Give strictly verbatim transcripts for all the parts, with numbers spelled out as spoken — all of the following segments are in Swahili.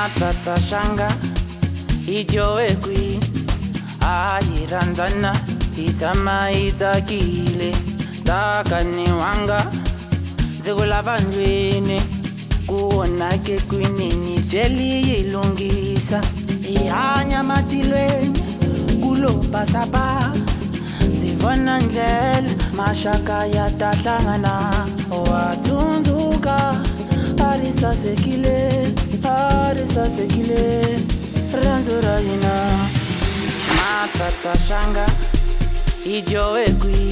Matata shanga ijowe kwi ayiranzana itama itakile takani wanga zikulava njwini kuona ke kwinini jeli yilungisa ihanya matilweni kulopa sapa zivona ndlela mashaka yatahlangana watunduka arisa sekile arisa sekile ranzura ina matata shanga ijowe kwi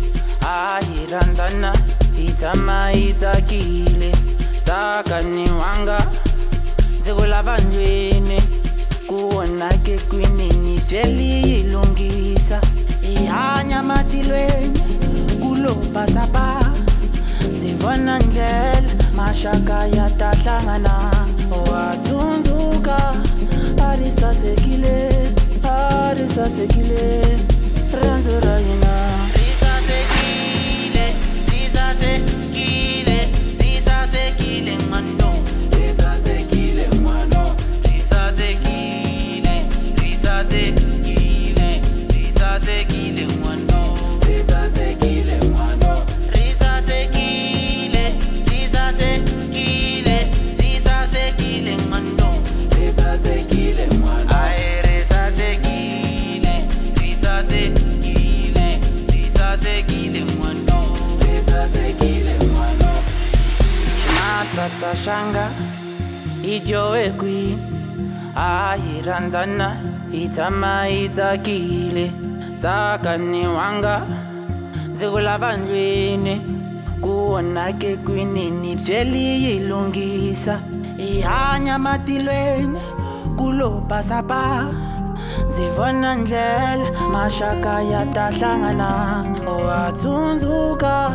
ahiranzana itama itakile takani wanga zikulava njwini kuona ke kwinini jeli yilungisa ihanya matilweni kulopa sapa zivona ndlela mashaka yatahlangana watunduka arisa sekile arisa sekile ranzura ina risa sekile risa sekile risa sekile mano risa sekile mano risa sekile risa sekile risa sekile mano risa sekile mano risa sekile risa sekile risa sekile mano risa sekile mano ay risa sekile risa sekile risa sekile mano risa sekile mano matata shanga ijowe kwi ayiranzana itama itakile takani wanga zikulava njwini kuona ke kwinini jeli yilungisa ihanya matilweni kulopa sapa zivona ndlela mashaka yatahlangana watunduka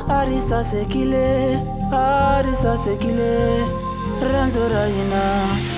arisa sekile arisa sekile ranzura ina